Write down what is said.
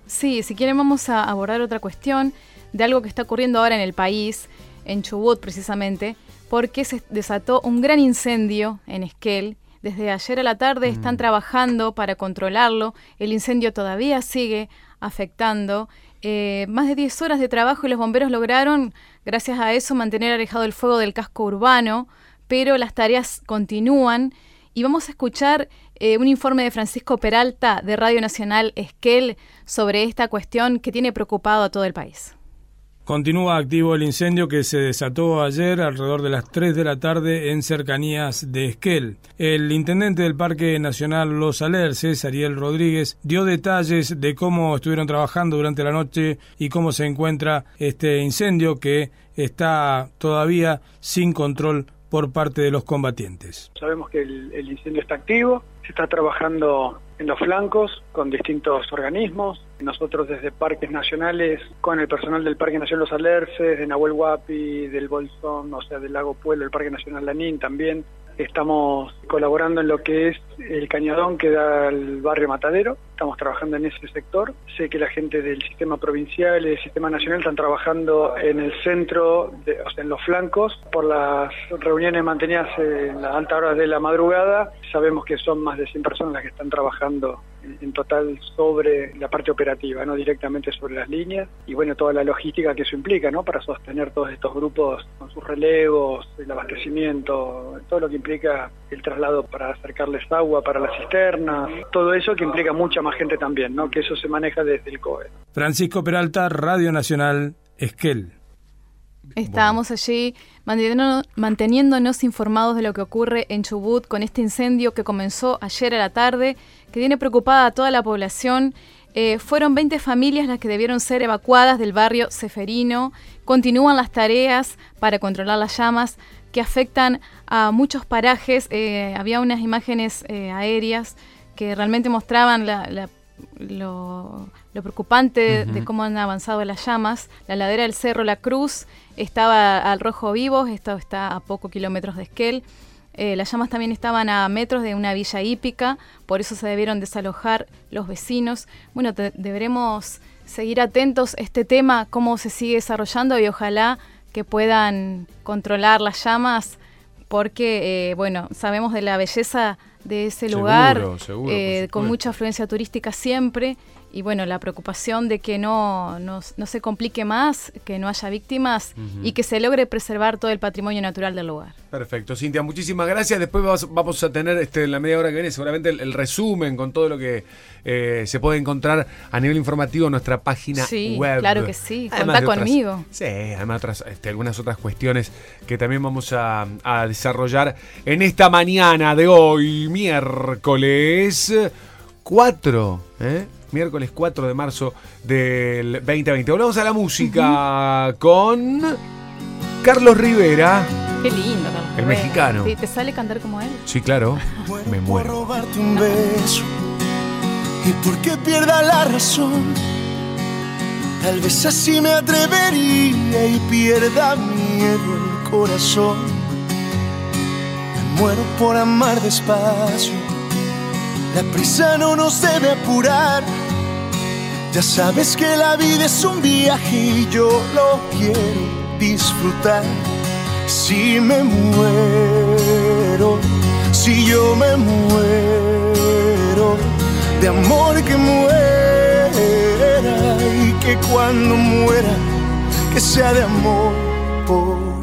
Sí, si quieren vamos a abordar otra cuestión de algo que está ocurriendo ahora en el país, en Chubut precisamente, porque se desató un gran incendio en Esquel. Desde ayer a la tarde están trabajando para controlarlo. El incendio todavía sigue afectando. Más de 10 horas de trabajo y los bomberos lograron, gracias a eso, mantener alejado el fuego del casco urbano, pero las tareas continúan. Y vamos a escuchar un informe de Francisco Peralta de Radio Nacional Esquel sobre esta cuestión que tiene preocupado a todo el país. Continúa activo el incendio que se desató ayer alrededor de las 3 de la tarde en cercanías de Esquel. El intendente del Parque Nacional Los Alerces, Ariel Rodríguez, dio detalles de cómo estuvieron trabajando durante la noche y cómo se encuentra este incendio que está todavía sin control por parte de los combatientes. Sabemos que el incendio está activo, se está trabajando en los flancos con distintos organismos. Nosotros desde Parques Nacionales, con el personal del Parque Nacional Los Alerces, de Nahuel Huapi, del Bolsón, o sea, del Lago Pueblo, el Parque Nacional Lanín también, estamos colaborando en lo que es el cañadón que da al barrio Matadero. Estamos trabajando en ese sector. Sé que la gente del sistema provincial y del sistema nacional están trabajando en el centro, o sea, en los flancos, por las reuniones mantenidas en las altas horas de la madrugada. Sabemos que son más de 100 personas las que están trabajando en total sobre la parte operativa, no directamente sobre las líneas, y bueno, toda la logística que eso implica, ¿no? Para sostener todos estos grupos con sus relevos, el abastecimiento, todo lo que implica el traslado para acercarles agua para las cisternas, todo eso que implica mucha más gente también, ¿no? Que eso se maneja desde el COE. Francisco Peralta, Radio Nacional Esquel. Estábamos allí manteniéndonos informados de lo que ocurre en Chubut con este incendio que comenzó ayer a la tarde, que tiene preocupada a toda la población. Fueron 20 familias las que debieron ser evacuadas del barrio Ceferino. Continúan las tareas para controlar las llamas que afectan a muchos parajes. Había unas imágenes aéreas que realmente mostraban lo preocupante de cómo han avanzado las llamas. La ladera del Cerro La Cruz estaba al rojo vivo, esto está a pocos kilómetros de Esquel. Las llamas también estaban a metros de una villa hípica, por eso se debieron desalojar los vecinos. Bueno, deberemos seguir atentos a este tema, cómo se sigue desarrollando, y ojalá que puedan controlar las llamas, porque bueno, sabemos de la belleza de ese lugar, seguro, con mucha afluencia turística siempre, y bueno, la preocupación de que no se complique más, que no haya víctimas y que se logre preservar todo el patrimonio natural del lugar. Perfecto, Cintia, muchísimas gracias. Después vamos a tener en la media hora que viene seguramente el resumen con todo lo que se puede encontrar a nivel informativo en nuestra página web. Claro que sí, contá conmigo. Sí, además algunas otras cuestiones que también vamos a desarrollar en esta mañana de hoy, miércoles 4, miércoles 4 de marzo del 2020. Volvamos a la música con Carlos Rivera. Qué lindo, Carlos el Rivera. Mexicano. ¿Te sale cantar como él? Sí, claro. Me muero. Por robarte un beso y porque pierda la razón. Tal vez así me atrevería y pierda miedo el corazón. Me muero por amar despacio. La prisa no nos debe apurar. Ya sabes que la vida es un viaje y yo lo quiero disfrutar. Si me muero, si yo me muero, de amor que muera, y que cuando muera, que sea de amor por